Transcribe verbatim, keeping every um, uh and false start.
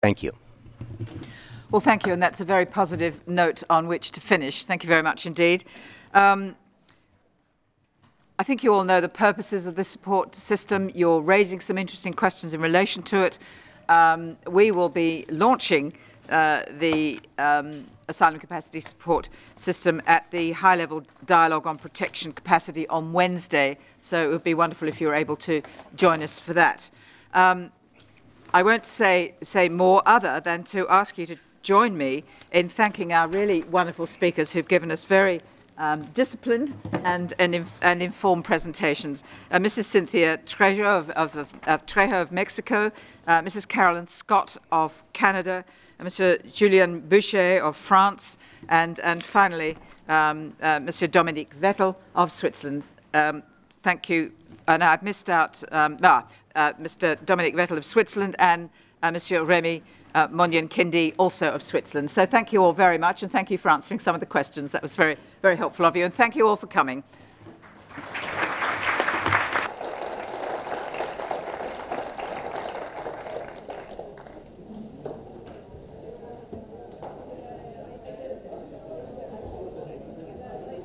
Thank you. Well, thank you, and that's a very positive note on which to finish. Thank you very much indeed. Um, I think you all know the purposes of this support system. You're raising some interesting questions in relation to it. Um, we will be launching uh, the um, asylum capacity support system at the high-level dialogue on protection capacity on Wednesday, so it would be wonderful if you were able to join us for that. Um, I won't say, say more other than to ask you to join me in thanking our really wonderful speakers who've given us very um, disciplined and, and, and informed presentations. Uh, Missus Cynthia Trejo of, of, of, of Trejo of Mexico, uh, Missus Carolyn Scott of Canada, and Mister Julien Boucher of France, and, and finally um, uh, Monsieur Dominique Vettel of Switzerland. Um, Thank you. And I've missed out um, ah, uh, Mister Dominic Vettel of Switzerland and uh, Monsieur Remy uh, Monyan-Kindi, also of Switzerland. So thank you all very much, and thank you for answering some of the questions. That was very, very helpful of you. And thank you all for coming.